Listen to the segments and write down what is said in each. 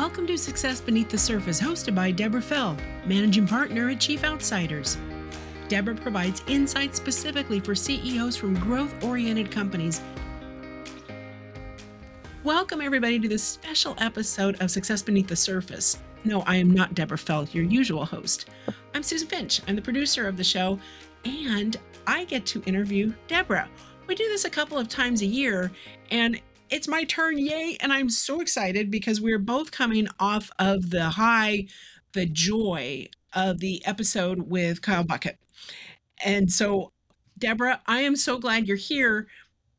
Welcome to Success Beneath the Surface, hosted by Deborah Feld, Managing Partner at Chief Outsiders. Deborah provides insights specifically for CEOs from growth-oriented companies. Welcome, everybody, to this special episode of Success Beneath the Surface. No, I am not Deborah Feld, your usual host. I'm Susan Finch. I'm the producer of the show, and I get to interview Deborah. We do this a couple of times a year, and it's my turn, yay, and I'm so excited because we're both coming off of the joy of the episode with Kyle Bucket. And so, Deborah, I am so glad you're here.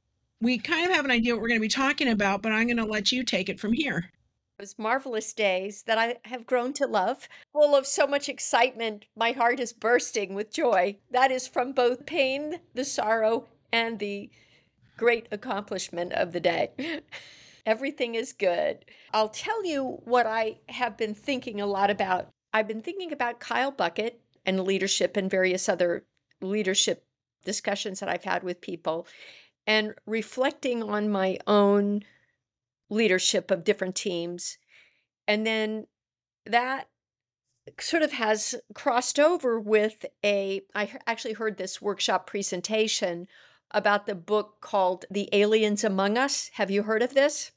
We kind of have an idea what we're going to be talking about, but I'm going to let you take it from here. Those marvelous days that I have grown to love, full of so much excitement. My heart is bursting with joy. That is from both pain, the sorrow, and the great accomplishment of the day. Everything is good. I'll tell you what I have been thinking a lot about. I've been thinking about Kyle Bucket and leadership and various other leadership discussions that I've had with people, and reflecting on my own leadership of different teams. And then that sort of has crossed over with I actually heard this workshop presentation about the book called The Aliens Among Us. Have you heard of this?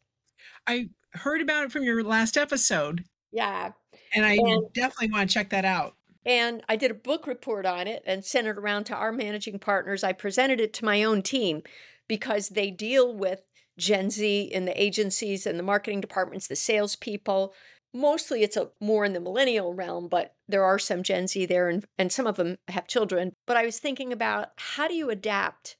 I heard about it from your last episode. Yeah. And I definitely want to check that out. And I did a book report on it and sent it around to our managing partners. I presented it to my own team because they deal with Gen Z in the agencies and the marketing departments, the salespeople. Mostly it's more in the millennial realm, but there are some Gen Z there and some of them have children. But I was thinking about how do you adapt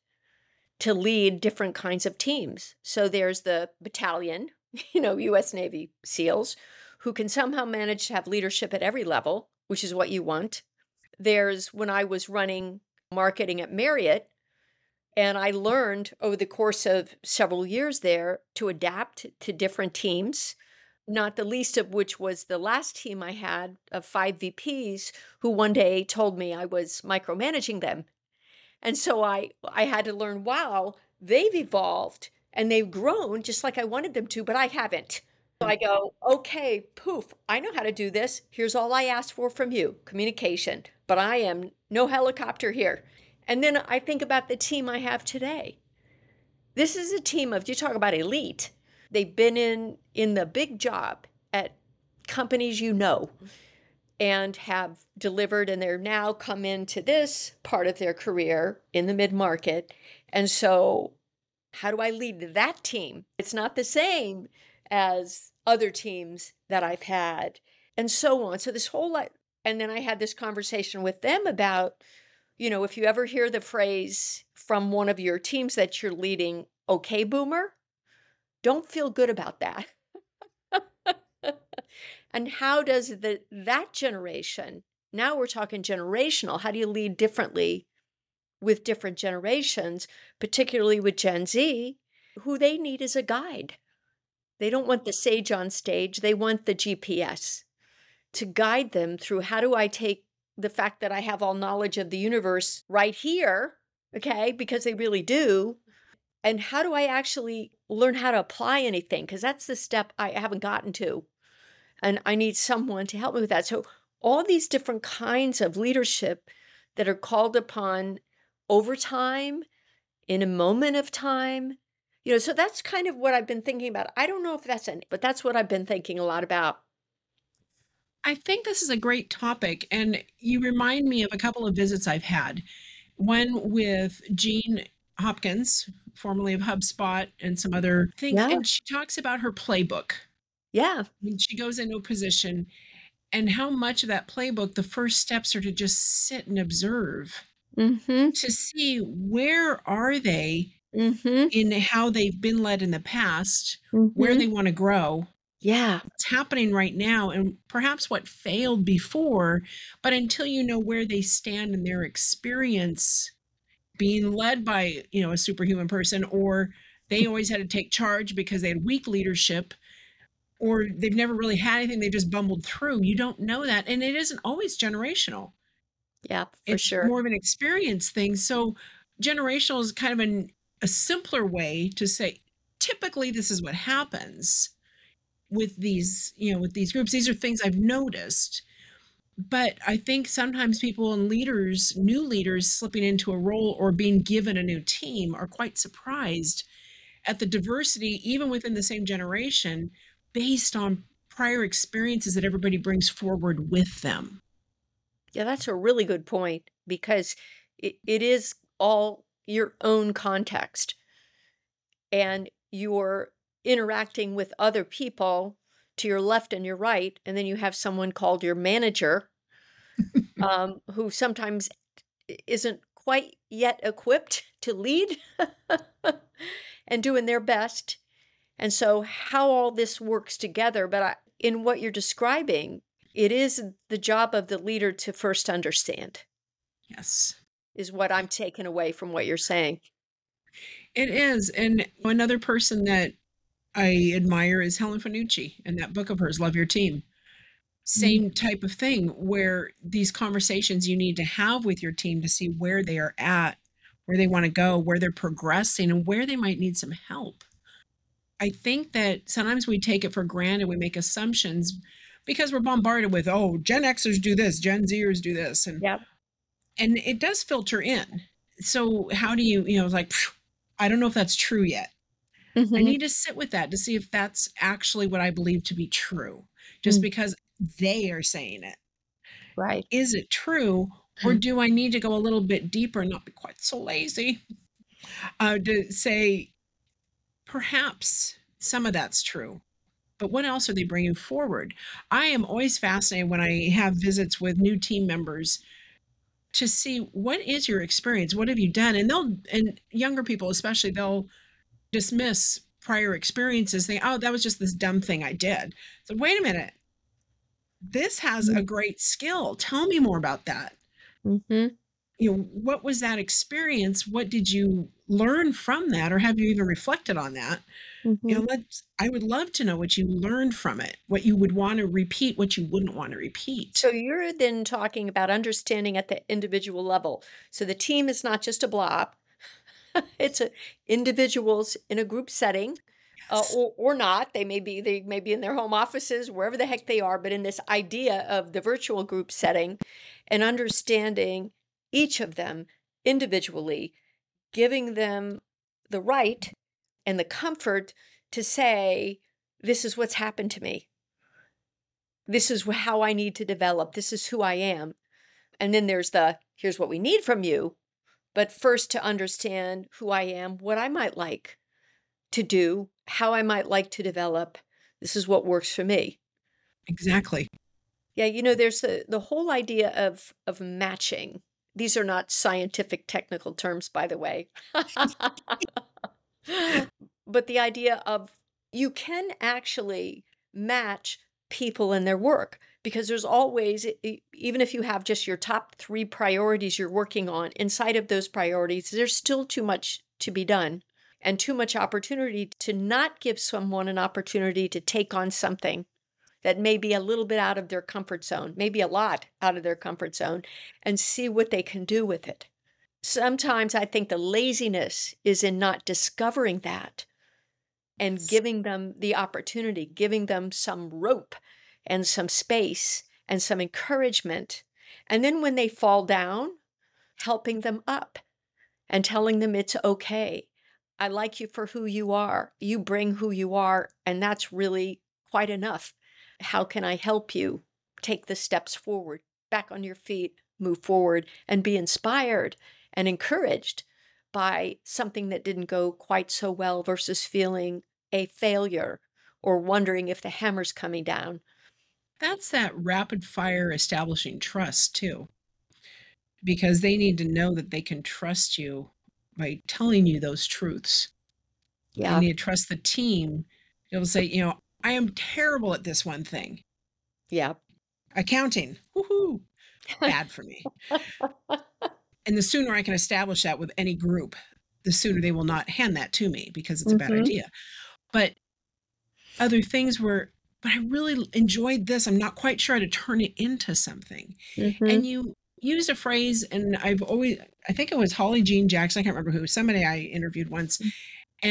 to lead different kinds of teams? So there's the battalion, U.S. Navy SEALs, who can somehow manage to have leadership at every level, which is what you want. There's when I was running marketing at Marriott, and I learned over the course of several years there to adapt to different teams, not the least of which was the last team I had of 5 VPs who one day told me I was micromanaging them. And so I had to learn, wow, they've evolved and they've grown just like I wanted them to, but I haven't. So I go, okay, poof, I know how to do this. Here's all I asked for from you, communication, but I am no helicopter here. And then I think about the team I have today. This is a team of, you talk about elite. They've been in the big job at companies and have delivered, and they're now come into this part of their career in the mid-market. And so how do I lead that team? It's not the same as other teams that I've had, and so on. So this whole lot, and then I had this conversation with them about, if you ever hear the phrase from one of your teams that you're leading, okay, boomer, don't feel good about that. And how does that generation, now we're talking generational, how do you lead differently with different generations, particularly with Gen Z, who they need as a guide? They don't want the sage on stage, they want the GPS to guide them through how do I take the fact that I have all knowledge of the universe right here, okay, because they really do, and how do I actually learn how to apply anything? Because that's the step I haven't gotten to. And I need someone to help me with that. So all these different kinds of leadership that are called upon over time, in a moment of time, so that's kind of what I've been thinking about. I don't know if but that's what I've been thinking a lot about. I think this is a great topic, and you remind me of a couple of visits I've had. One with Jean Hopkins, formerly of HubSpot, and some other things, and she talks about her playbook. Yeah. When she goes into a position, and how much of that playbook, the first steps are to just sit and observe, to see where are they in how they've been led in the past, where they want to grow. Yeah. What's happening right now, and perhaps what failed before, but until you know where they stand in their experience being led by, a superhuman person, or they always had to take charge because they had weak leadership, or they've never really had anything, they just bumbled through. You don't know that. And it isn't always generational. Yeah, for It's sure. more of an experience thing. So generational is kind of a simpler way to say, typically this is what happens. with these, with these groups. These are things I've noticed. But I think sometimes people and leaders, new leaders slipping into a role or being given a new team are quite surprised at the diversity, even within the same generation, based on prior experiences that everybody brings forward with them. Yeah, that's a really good point because it is all your own context and you're interacting with other people to your left and your right. And then you have someone called your manager, who sometimes isn't quite yet equipped to lead and doing their best. And so, how all this works together, but in what you're describing, it is the job of the leader to first understand, Yes, is what I'm taking away from what you're saying. it is. And another person that I admire is Helen Fanucci and that book of hers, Love Your Team. Mm. Same type of thing where these conversations you need to have with your team to see where they are at, where they want to go, where they're progressing, and where they might need some help. I think that sometimes we take it for granted, we make assumptions because we're bombarded with, oh, Gen Xers do this, Gen Zers do this, Yep. and it does filter in. So how do like, phew, I don't know if that's true yet. I Mhm. need to sit with that to see if that's actually what I believe to be true, just Mm. because they are saying it. Right. Is it true? Or do I need to go a little bit deeper and not be quite so lazy to say perhaps some of that's true? But what else are they bringing forward? I am always fascinated when I have visits with new team members to see what is your experience? What have you done? And younger people especially, they'll dismiss prior experiences. They, oh, that was just this dumb thing I did. So wait a minute, this has Mm. a great skill. Tell me more about that. Mhm. What was that experience? What did you learn from that? Or have you even reflected on that? Mhm. I would love to know what you learned from it, what you would want to repeat, what you wouldn't want to repeat. So you're then talking about understanding at the individual level. So the team is not just a blob. It's individuals in a group setting, Yes. or not. They may be in their home offices, wherever the heck they are. But in this idea of the virtual group setting, and understanding each of them individually, giving them the right and the comfort to say, "This is what's happened to me. This is how I need to develop. This is who I am." And then there's "Here's what we need from you." But first, to understand who I am, what I might like to do, how I might like to develop. This is what works for me. Exactly. Yeah, there's the whole idea of matching. These are not scientific technical terms, by the way. But the idea of you can actually match people in their work because there's always, even if you have just your top three priorities you're working on, inside of those priorities, there's still too much to be done and too much opportunity to not give someone an opportunity to take on something that may be a little bit out of their comfort zone, maybe a lot out of their comfort zone, and see what they can do with it. Sometimes I think the laziness is in not discovering that and Yes. giving them the opportunity, giving them some rope and some space and some encouragement. And then when they fall down, helping them up and telling them it's okay. I like you for who you are. You bring who you are, and that's really quite enough. How can I help you take the steps forward, back on your feet, move forward, and be inspired and encouraged by something that didn't go quite so well versus feeling a failure or wondering if the hammer's coming down? That's that rapid fire establishing trust too, because they need to know that they can trust you by telling you those truths. They Yeah, need to trust the team. They'll say, I am terrible at this one thing. yeah. Accounting. Woohoo. Bad for me. And the sooner I can establish that with any group, the sooner they will not hand that to me because it's a bad Mhm, idea. But other things were, but I really enjoyed this. I'm not quite sure how to turn it into something. mhm, And you used a phrase, and I think it was Holly Jean Jackson, I can't remember who, somebody I interviewed once. And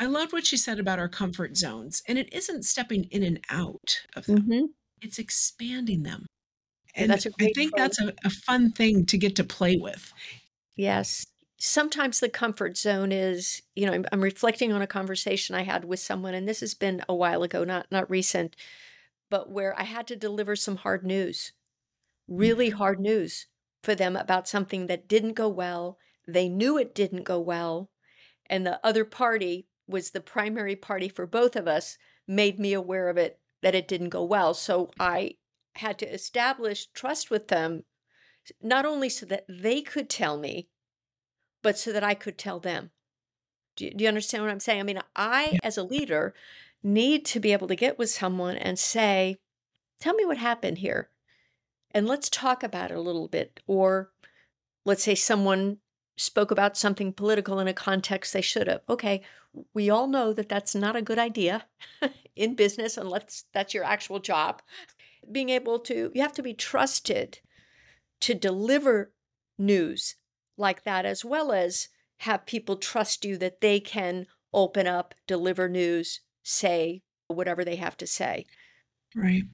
I loved what she said about our comfort zones, and it isn't stepping in and out of them, Mhm. it's expanding them. Yeah, And that's a I great think phrase. that's a fun thing to get to play with. Yes. Sometimes the comfort zone is, I'm reflecting on a conversation I had with someone, and this has been a while ago, not recent, but where I had to deliver some hard news, really Mhm. hard news for them about something that didn't go well. They knew it didn't go well, and the other party was the primary party for both of us, made me aware of it, that it didn't go well. So I had to establish trust with them, not only so that they could tell me, but so that I could tell them. Do you understand what I'm saying? I mean, I, Yeah. as a leader, need to be able to get with someone and say, tell me what happened here. And let's talk about it a little bit. Or let's say someone spoke about something political in a context they should have. Okay, we all know that that's not a good idea in business unless that's your actual job. Being able to, you have to be trusted to deliver news like that, as well as have people trust you that they can open up, deliver news, say whatever they have to say. Right.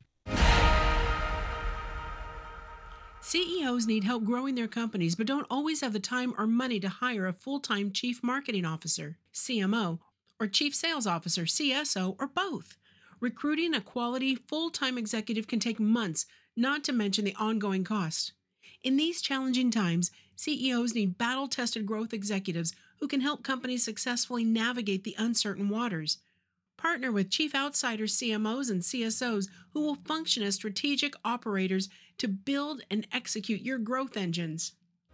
CEOs need help growing their companies, but don't always have the time or money to hire a full time chief marketing officer, CMO, or chief sales officer, CSO, or both. Recruiting a quality full time executive can take months, not to mention the ongoing cost. In these challenging times, CEOs need battle tested growth executives who can help companies successfully navigate the uncertain waters. Partner with chief outsiders, CMOs, and CSOs who will function as strategic operators to build and execute your growth engines.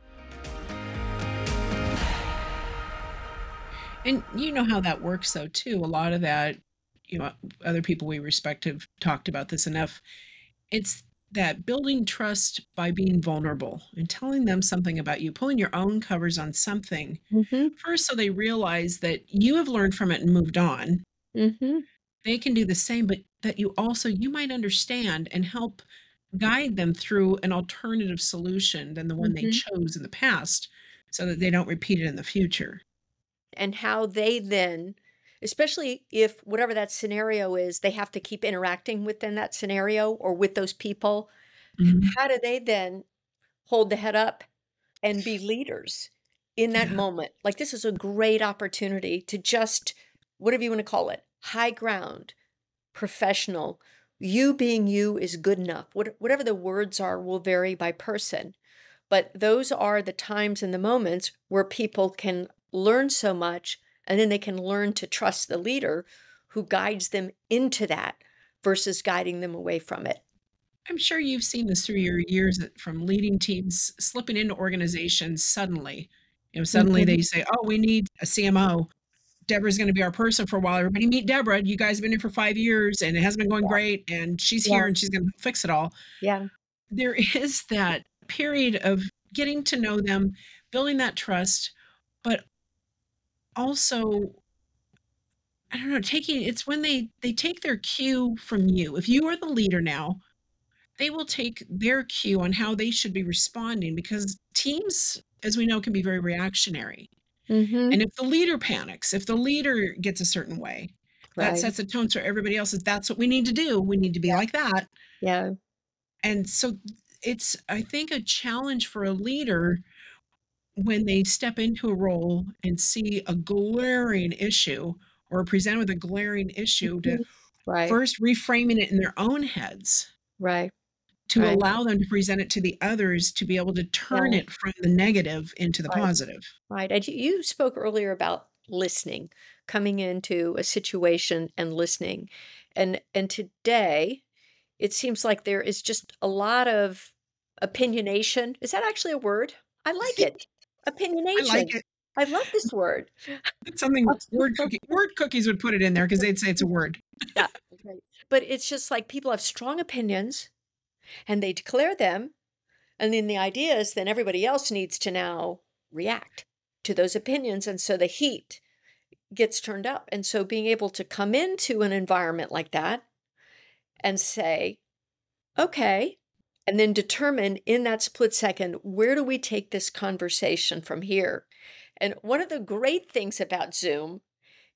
And you know how that works, though, too. A lot of that, you know, other people we respect have talked about this enough. It's that building trust by being vulnerable and telling them something about you, pulling your own covers on something. Mhm. First, so they realize that you have learned from it and moved on. Mhm. They can do the same, but that you might understand and help guide them through an alternative solution than the one they Mhm. chose in the past so that they don't repeat it in the future. And how they then, especially if whatever that scenario is, they have to keep interacting within that scenario or with those people, Mhm. how do they then hold the head up and be leaders in that Yeah. moment? Like, this is a great opportunity to just, whatever you want to call it, high ground, professional. You being you is good enough. Whatever the words are will vary by person. But those are the times and the moments where people can learn so much, and then they can learn to trust the leader who guides them into that versus guiding them away from it. I'm sure you've seen this through your years from leading teams slipping into organizations suddenly. Suddenly Mhm. they say, "Oh, we need a CMO. Deborah's gonna be our person for a while. Everybody meet Deborah. You guys have been here for 5 years, and it hasn't been going Yeah, great, and she's here, yeah, and she's gonna fix it all." yeah. There is that period of getting to know them, building that trust, but also, I don't know, taking it's when they take their cue from you. If you are the leader now, they will take their cue on how they should be responding because teams, as we know, can be very reactionary. Mhm. And if the leader panics, if the leader gets a certain way, that Right. sets a tone so everybody else is that's what we need to do. We need to be Yeah, like that. yeah. And so it's, I think, a challenge for a leader when they step into a role and see a glaring issue or present with a glaring issue to Mhm. Right, first reframing it in their own heads right, to right. allow them to present it to the others to be able to turn Yeah, it from the negative into the right, positive. right. And you spoke earlier about listening, coming into a situation and listening. And today, it seems like there is just a lot of opinionation. Is that actually a word? I like it. I like Opinionation. it. I love this word. It's something word cookies would put it in there because 'cause they'd say it's a word. Yeah, right. But it's just like people have strong opinions and they declare them. And then the idea is then everybody else needs to now react to those opinions. And so the heat gets turned up. And so being able to come into an environment like that and say, okay, and then determine in that split second, where do we take this conversation from here? And one of the great things about Zoom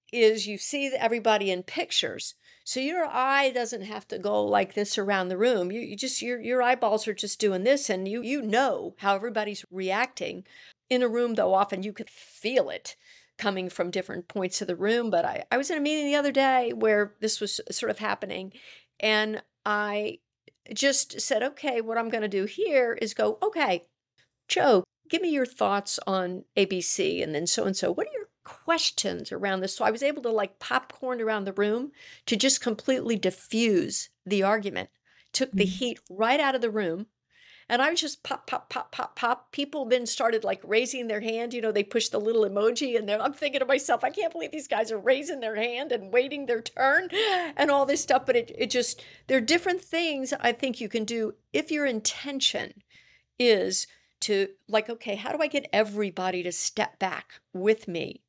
is you see everybody in pictures. So your eye doesn't have to go like this around the room. You just your eyeballs are just doing this, and you know how everybody's reacting. In a room, though, often you could feel it coming from different points of the room. But I was in a meeting the other day where this was sort of happening, and I just said, okay, what I'm going to do here is go, okay, Joe, give me your thoughts on ABC and then so and so. What are your questions around this? So I was able to like popcorn around the room to just completely diffuse the argument, took the Mm. heat right out of the room. And I was just pop, pop, pop, pop, pop. People then started like raising their hand. They push the little emoji, and I'm thinking to myself, I can't believe these guys are raising their hand and waiting their turn and all this stuff. But it just, there are different things I think you can do if your intention is to like, okay, how do I get everybody to step back with me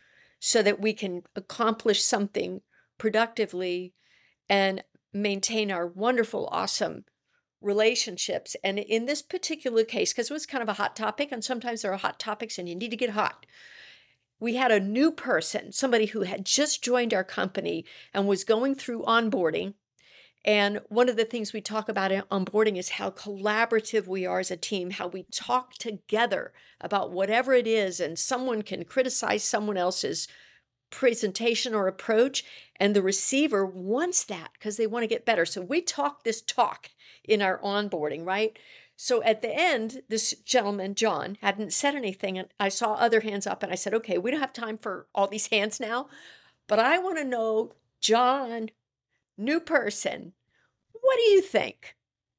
so that we can accomplish something productively and maintain our wonderful, awesome relationships? And in this particular case, because it was kind of a hot topic, and sometimes there are hot topics and you need to get hot. We had a new person, somebody who had just joined our company and was going through onboarding. And one of the things we talk about in onboarding is how collaborative we are as a team, how we talk together about whatever it is, and someone can criticize someone else's presentation or approach, and the receiver wants that because they want to get better. So we talk this talk in our onboarding, right? So at the end, this gentleman, John, hadn't said anything, and I saw other hands up, and I said, okay, we don't have time for all these hands now, but I want to know, John, new person, what do you think?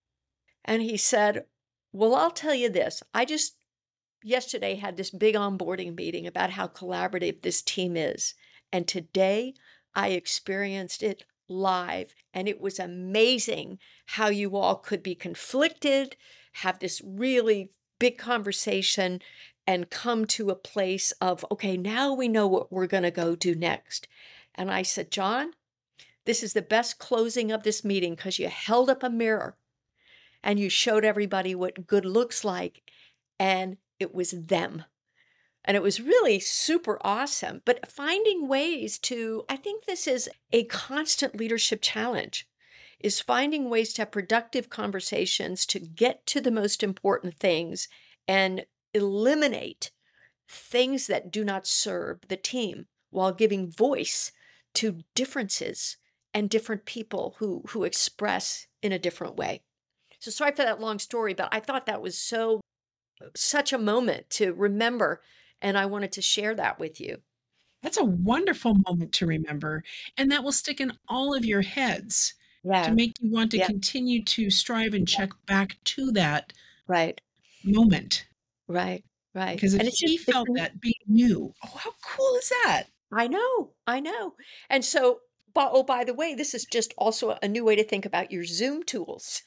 And he said, well, I'll tell you this. I just yesterday had this big onboarding meeting about how collaborative this team is. And today I experienced it live. And it was amazing how you all could be conflicted, have this really big conversation, and come to a place of, okay, now we know what we're going to go do next. And I said, John, this is the best closing of this meeting because you held up a mirror and you showed everybody what good looks like, and it was them. And it was really super awesome. But finding ways to, I think this is a constant leadership challenge, is finding ways to have productive conversations to get to the most important things and eliminate things that do not serve the team while giving voice to differences and different people who express in a different way. So sorry for that long story, but I thought that was such a moment to remember, and I wanted to share that with you. That's a wonderful moment to remember, and that will stick in all of your heads to Yeah. make you want to Yeah. continue to strive and Yeah. check back to that Right. moment, Right. Right. because if And it's just he felt that being new, oh, how cool is that? I know. I know. And so, but oh, by the way, this is just also a new way to think about your Zoom tools.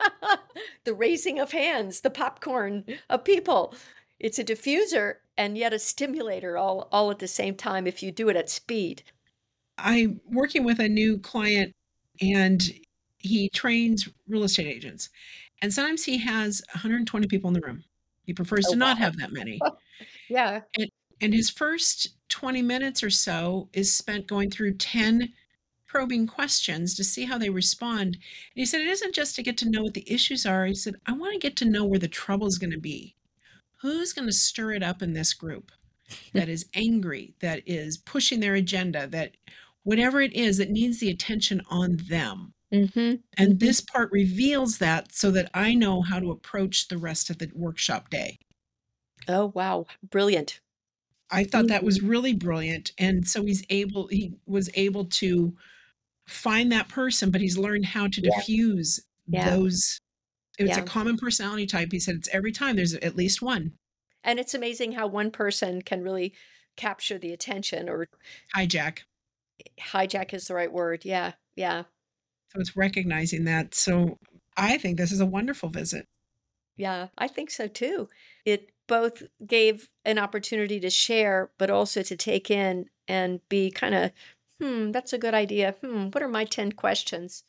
The raising of hands, the popcorn of people. It's a diffuser and yet a stimulator all at the same time if you do it at speed. I'm working with a new client, and he trains real estate agents, and sometimes he has 120 people in the room. He prefers Oh, to not wow. have that many. Yeah. And his first 20 minutes or so is spent going through 10 probing questions to see how they respond. And he said, it isn't just to get to know what the issues are. He said, I want to get to know where the trouble is going to be. Who's going to stir it up in this group that is angry, that is pushing their agenda, that whatever it is that needs the attention on them. Mhm. And Mhm. this part reveals that so that I know how to approach the rest of the workshop day. Oh, wow. Brilliant. I thought that was Mhm. really brilliant. And so he was able to find that person, but he's learned how to Yeah. diffuse Yeah. those. It's a Yeah. common personality type. He said it's every time there's at least one. And it's amazing how one person can really capture the attention, or Hijack. hijack is the right word. Yeah. Yeah. So it's recognizing that. So I think this is a wonderful visit. Yeah. I think so too. It both gave an opportunity to share, but also to take in and be kind of, that's a good idea. What are my 10 questions?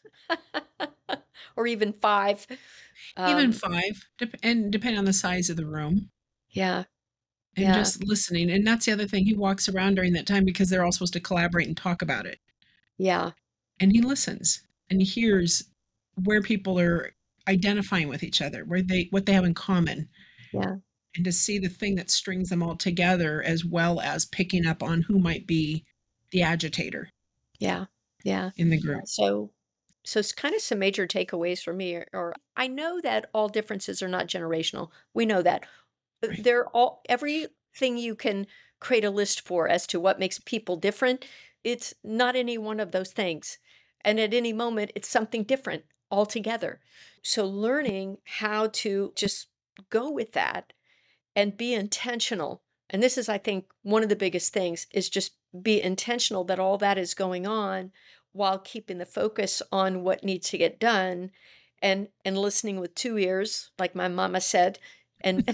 Or even five. Even Um, 5, and depending on the size of the room. yeah. and Yeah. just listening. And that's the other thing. He walks around during that time because they're all supposed to collaborate and talk about it. Yeah. And he listens and he hears where people are identifying with each other, where they what they have in common, Yeah. and to see the thing that strings them all together as well as picking up on who might be the agitator Yeah. Yeah. in the Yeah. group. So it's kind of some major takeaways for me, or I know that all differences are not generational. We know that. Right. They're all everything you can create a list for as to what makes people different, it's not any one of those things. And at any moment, it's something different altogether. So learning how to just go with that and be intentional. And this is, I think, one of the biggest things is just be intentional that all that is going on while keeping the focus on what needs to get done and listening with two ears, like my mama said, and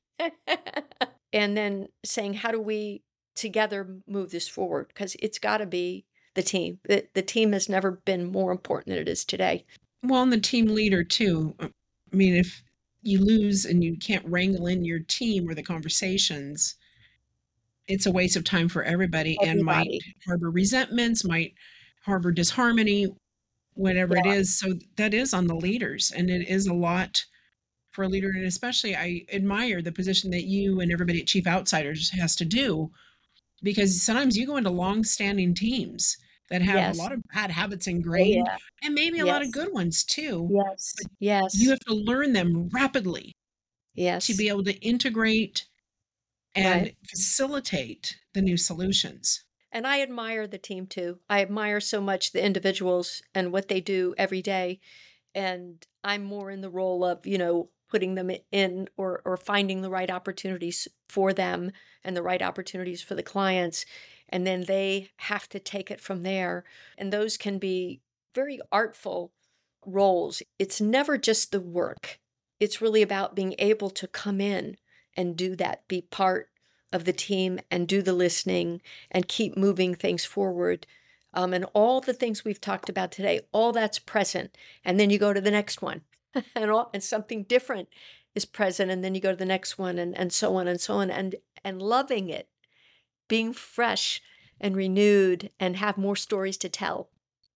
and then saying, how do we together move this forward? Because it's got to be the team. The team has never been more important than it is today. Well, and the team leader too. I mean, if you lose and you can't wrangle in your team or the conversations, it's a waste of time for everybody and might Everybody. harbor resentments, might harbor disharmony, whatever it Yeah. is. So that is on the leaders, and it is a lot for a leader. And especially, I admire the position that you and everybody at Chief Outsiders has to do, because sometimes you go into long-standing teams that have a Yes. lot of bad habits Oh, ingrained yeah. and maybe a lot of Yes. good ones too, but Yes. you Yes. have to learn them rapidly to Yes. be able to integrate Right. and facilitate the new solutions. And I admire the team too. I admire so much the individuals and what they do every day. And I'm more in the role of, putting them in or finding the right opportunities for them and the right opportunities for the clients. And then they have to take it from there. And those can be very artful roles. It's never just the work. It's really about being able to come in and do that, be part of the team and do the listening and keep moving things forward. And all the things we've talked about today, all that's present. And then you go to the next one and something different is present. And then you go to the next one and so on and so on. And loving it, being fresh and renewed and have more stories to tell.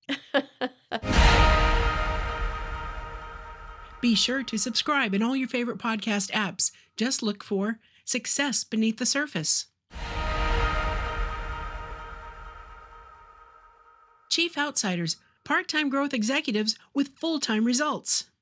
Be sure to subscribe in all your favorite podcast apps. Just look for Success Beneath the Surface. Chief Outsiders, part time growth executives with full time results.